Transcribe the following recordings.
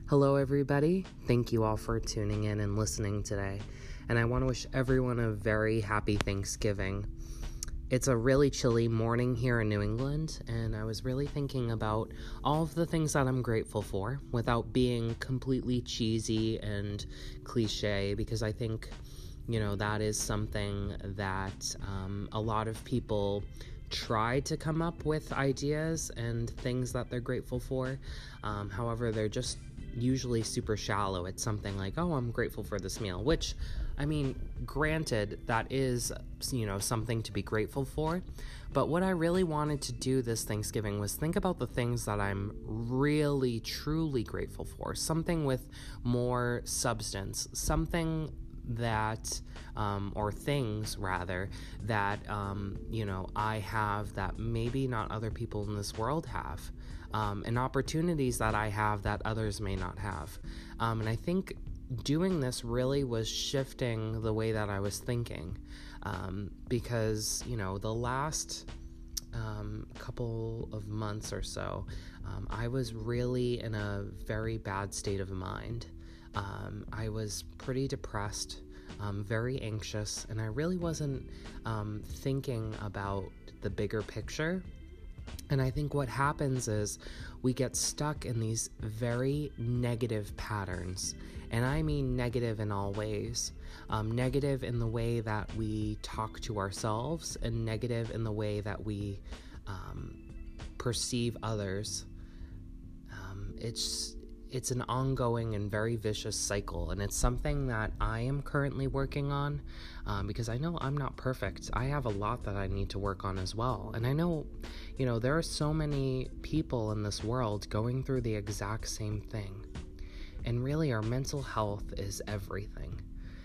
Hello, everybody. Thank you all for tuning in and listening today. And I want to wish everyone a very happy Thanksgiving. It's a really chilly morning here in New England, and I was really thinking about all of the things that I'm grateful for without being completely cheesy and cliche, because I think, that is something that a lot of people try to come up with ideas and things that they're grateful for. However, they're just usually super shallow. It's something like, oh, I'm grateful for this meal, which, granted, that is, something to be grateful for. But what I really wanted to do this Thanksgiving was think about the things that I'm really, truly grateful for. Something with more substance, something that, or things rather, that, I have that maybe not other people in this world have, and opportunities that I have that others may not have. And I think doing this really was shifting the way that I was thinking, because, the last couple of months or so, I was really in a very bad state of mind. I was pretty depressed, very anxious, and I really wasn't thinking about the bigger picture. And I think what happens is we get stuck in these very negative patterns. And I mean negative in all ways. Negative in the way that we talk to ourselves, and negative in the way that we perceive others. It's an ongoing and very vicious cycle, and it's something that I am currently working on, because I know I'm not perfect. I have a lot that I need to work on as well, and I know, there are so many people in this world going through the exact same thing, and really our mental health is everything,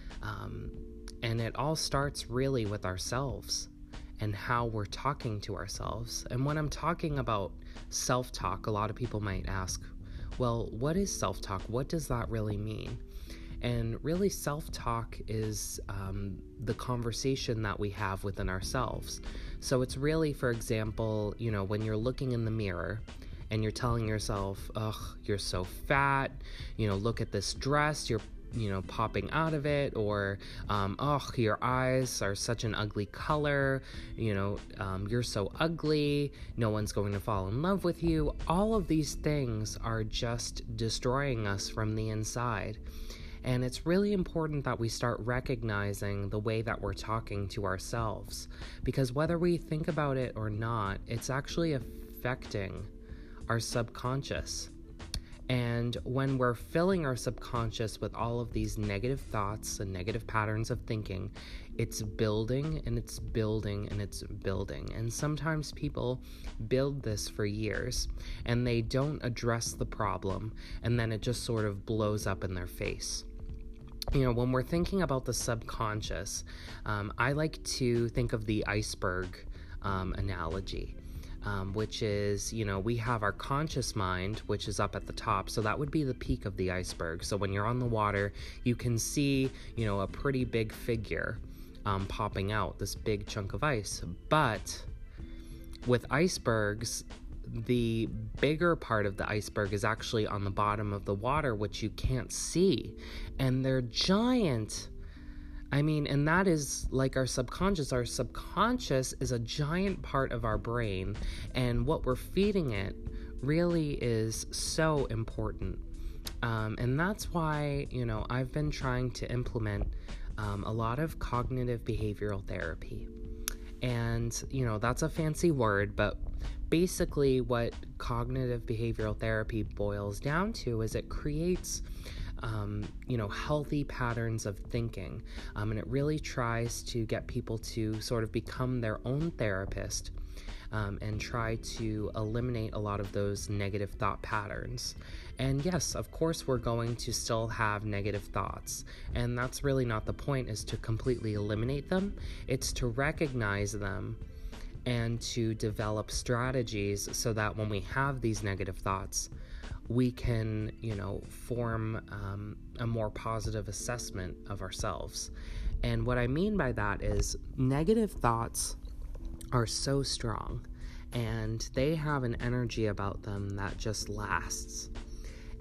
and it all starts really with ourselves and how we're talking to ourselves. And when I'm talking about self-talk, a lot of people might ask, well, what is self-talk? What does that really mean? And really, self-talk is the conversation that we have within ourselves. So it's really, for example, when you're looking in the mirror and you're telling yourself, ugh, you're so fat, look at this dress, you're popping out of it, or, your eyes are such an ugly color, you're so ugly, no one's going to fall in love with you. All of these things are just destroying us from the inside. And it's really important that we start recognizing the way that we're talking to ourselves, because whether we think about it or not, it's actually affecting our subconscious. And when we're filling our subconscious with all of these negative thoughts and negative patterns of thinking, it's building and it's building and it's building. And sometimes people build this for years and they don't address the problem, and then it just sort of blows up in their face. When we're thinking about the subconscious, I like to think of the iceberg analogy. Which is, we have our conscious mind, which is up at the top. So that would be the peak of the iceberg. So when you're on the water, you can see, a pretty big figure popping out, this big chunk of ice. But with icebergs, the bigger part of the iceberg is actually on the bottom of the water, which you can't see. And they're giant. And that is like our subconscious. Our subconscious is a giant part of our brain, and what we're feeding it really is so important. And that's why, I've been trying to implement a lot of cognitive behavioral therapy. And, that's a fancy word, but basically what cognitive behavioral therapy boils down to is it creates healthy patterns of thinking. And it really tries to get people to sort of become their own therapist, and try to eliminate a lot of those negative thought patterns. And yes, of course, we're going to still have negative thoughts. And that's really not the point, is to completely eliminate them. It's to recognize them and to develop strategies so that when we have these negative thoughts, we can, form a more positive assessment of ourselves. And what I mean by that is negative thoughts are so strong, and they have an energy about them that just lasts.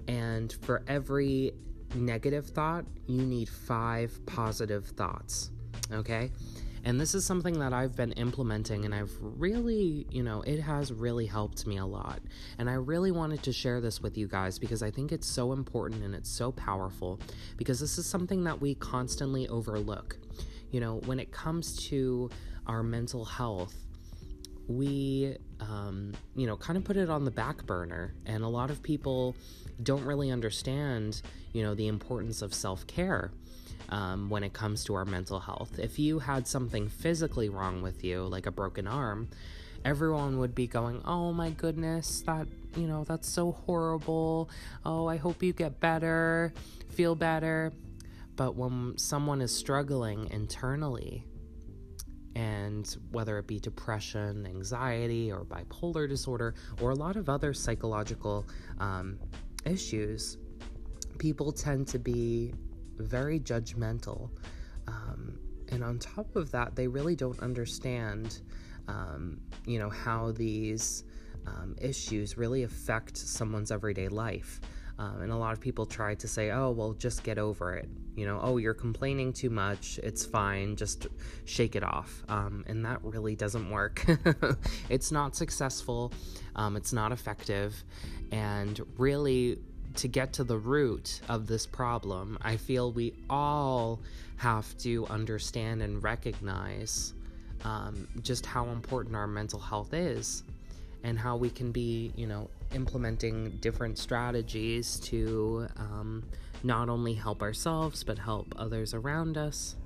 And for every negative thought, you need 5 positive thoughts, okay? And this is something that I've been implementing, and I've really, it has really helped me a lot. And I really wanted to share this with you guys because I think it's so important and it's so powerful, because this is something that we constantly overlook. When it comes to our mental health, we, kind of put it on the back burner, and a lot of people don't really understand, the importance of self-care. When it comes to our mental health. If you had something physically wrong with you, like a broken arm, everyone would be going, oh my goodness, that's so horrible. Oh, I hope you get better, feel better. But when someone is struggling internally, and whether it be depression, anxiety, or bipolar disorder, or a lot of other psychological issues, people tend to be very judgmental, and on top of that, they really don't understand how these issues really affect someone's everyday life. And a lot of people try to say, oh, well, just get over it. Oh, you're complaining too much, it's fine, just shake it off. And that really doesn't work. It's not successful, it's not effective, and really, to get to the root of this problem, I feel we all have to understand and recognize just how important our mental health is, and how we can be, implementing different strategies to not only help ourselves, but help others around us.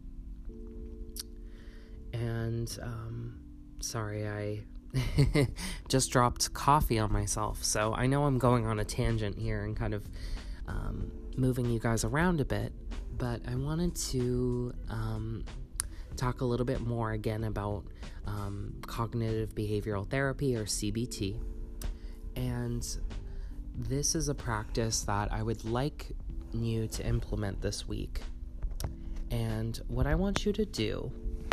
And, sorry, I just dropped coffee on myself, so I know I'm going on a tangent here and kind of moving you guys around a bit, but I wanted to talk a little bit more again about cognitive behavioral therapy, or CBT. And this is a practice that I would like you to implement this week. And what I want you to do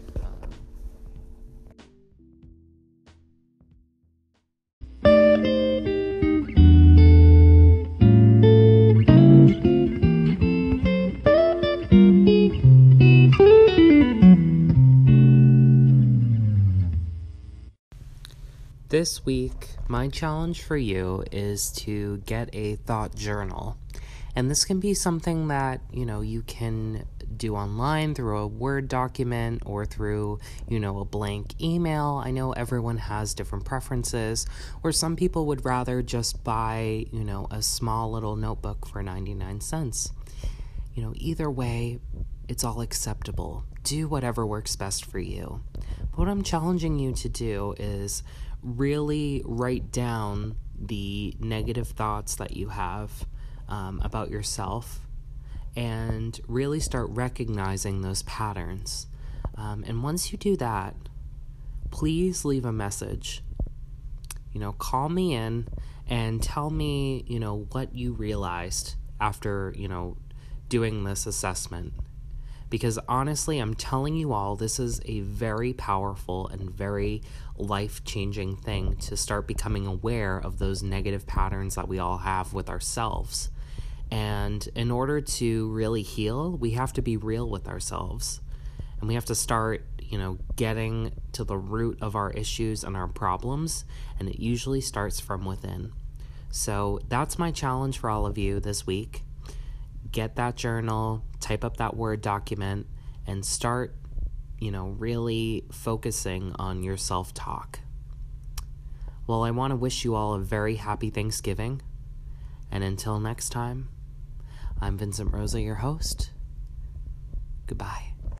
this week, my challenge for you is to get a thought journal. And this can be something that, you can do online through a Word document or through, a blank email. I know everyone has different preferences, or some people would rather just buy, a small little notebook for 99 cents. Either way, it's all acceptable. Do whatever works best for you. But what I'm challenging you to do is really write down the negative thoughts that you have about yourself, and really start recognizing those patterns. And once you do that, please leave a message. Call me in and tell me, what you realized after, doing this assessment. Because honestly, I'm telling you all, this is a very powerful and very life-changing thing to start becoming aware of those negative patterns that we all have with ourselves. And in order to really heal, we have to be real with ourselves. And we have to start, getting to the root of our issues and our problems. And it usually starts from within. So that's my challenge for all of you this week. Get that journal, type up that Word document, and start, really focusing on your self-talk. Well, I want to wish you all a very happy Thanksgiving. And until next time, I'm Vincent Rosa, your host. Goodbye.